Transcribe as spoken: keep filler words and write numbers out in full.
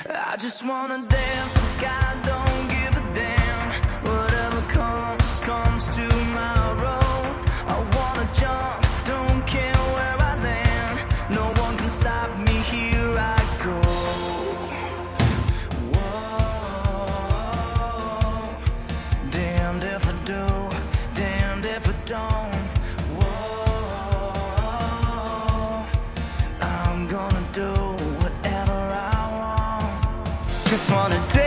I just wanna dance like I don't give a damn. Whatever comes, comes tomorrow. I wanna jump, don't care where I land. No one can stop me, here I go. Whoa, damned if I do, damned if I don't. Whoa, I'm gonna do whatever I want. Just wanna dance.